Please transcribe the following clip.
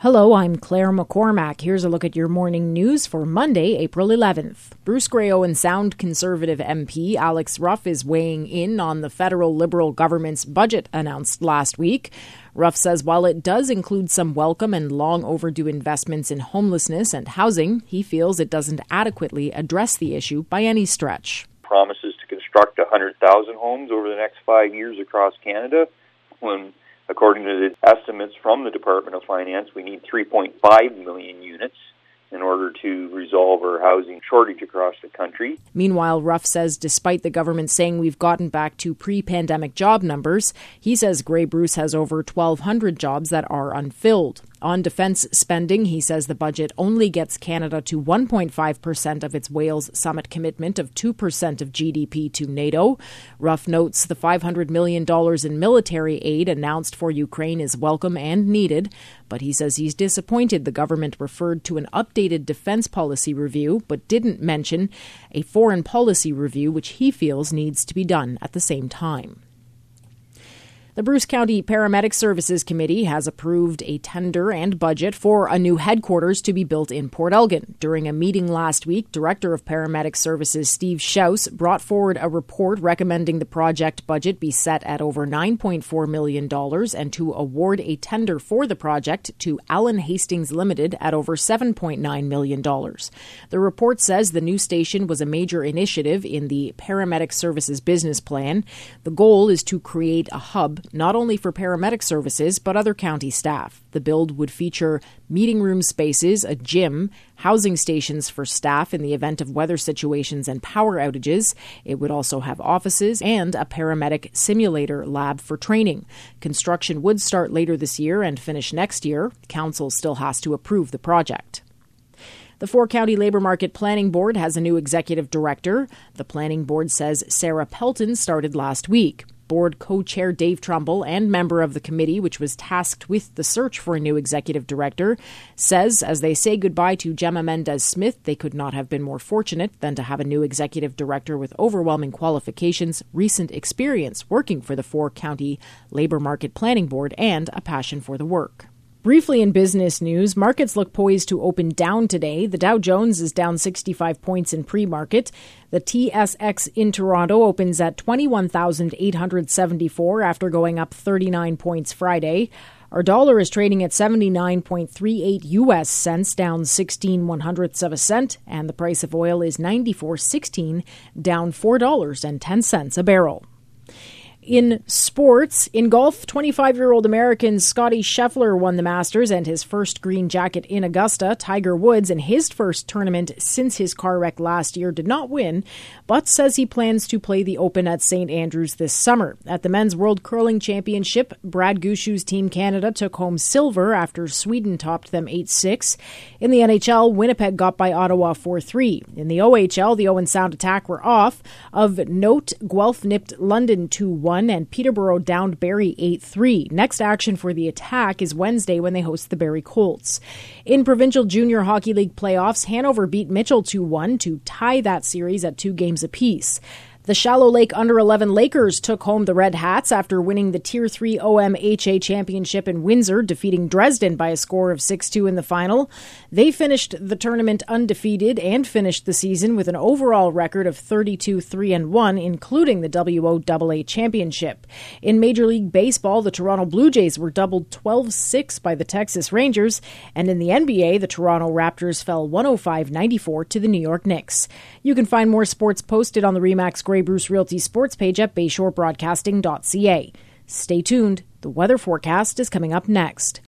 Hello, I'm Claire McCormack. Here's a look at your morning news for Monday, April 11th. Bruce Grey Owen Sound Conservative MP Alex Ruff is weighing in on the federal Liberal government's budget announced last week. Ruff says while it does include some welcome and long overdue investments in homelessness and housing, he feels it doesn't adequately address the issue by any stretch. Promises to construct 100,000 homes over the next 5 years across Canada, when according to the estimates from the Department of Finance, we need 3.5 million units in order to resolve our housing shortage across the country. Meanwhile, Ruff says despite the government saying we've gotten back to pre-pandemic job numbers, he says Grey Bruce has over 1,200 jobs that are unfilled. On defence spending, he says the budget only gets Canada to 1.5% of its Wales Summit commitment of 2% of GDP to NATO. Ruff notes the $500 million in military aid announced for Ukraine is welcome and needed, but he says he's disappointed the government referred to an updated defence policy review, but didn't mention a foreign policy review, which he feels needs to be done at the same time. The Bruce County Paramedic Services Committee has approved a tender and budget for a new headquarters to be built in Port Elgin. During a meeting last week, Director of Paramedic Services Steve Schaus brought forward a report recommending the project budget be set at over $9.4 million and to award a tender for the project to Allen Hastings Limited at over $7.9 million. The report says the new station was a major initiative in the Paramedic Services business plan. The goal is to create a hub not only for paramedic services, but other county staff. The build would feature meeting room spaces, a gym, housing stations for staff in the event of weather situations and power outages. It would also have offices and a paramedic simulator lab for training. Construction would start later this year and finish next year. Council still has to approve the project. The four-county Labour Market Planning Board has a new executive director. The planning board says Sarah Pelton started last week. Board co-chair Dave Trumbull and member of the committee, which was tasked with the search for a new executive director, says as they say goodbye to Gemma Mendez-Smith, they could not have been more fortunate than to have a new executive director with overwhelming qualifications, recent experience working for the four-county Labour Market Planning Board, and a passion for the work. Briefly in business news, markets look poised to open down today. The Dow Jones is down 65 points in pre-market. The TSX in Toronto opens at 21,874 after going up 39 points Friday. Our dollar is trading at 79.38 U.S. cents, down 16/100ths of a cent, and the price of oil is $94.16, down $4.10 a barrel. In sports, in golf, 25-year-old American Scottie Scheffler won the Masters and his first green jacket in Augusta. Tiger Woods, in his first tournament since his car wreck last year, did not win, but says he plans to play the Open at St. Andrews this summer. At the Men's World Curling Championship, Brad Gushue's Team Canada took home silver after Sweden topped them 8-6. In the NHL, Winnipeg got by Ottawa 4-3. In the OHL, the Owen Sound Attack were off. Of note, Guelph nipped London 2-1. And Peterborough downed Barrie 8-3. Next action for the Attack is Wednesday when they host the Barrie Colts. In Provincial Junior Hockey League playoffs, Hanover beat Mitchell 2-1 to tie that series at 2 games apiece. The Shallow Lake Under-11 Lakers took home the Red Hats after winning the Tier 3 OMHA Championship in Windsor, defeating Dresden by a score of 6-2 in the final. They finished the tournament undefeated and finished the season with an overall record of 32-3-1, including the WOAA Championship. In Major League Baseball, the Toronto Blue Jays were doubled 12-6 by the Texas Rangers, and in the NBA, the Toronto Raptors fell 105-94 to the New York Knicks. You can find more sports posted on the RE/MAX Grey Bruce Realty sports page at bayshorebroadcasting.ca. Stay tuned. The weather forecast is coming up next.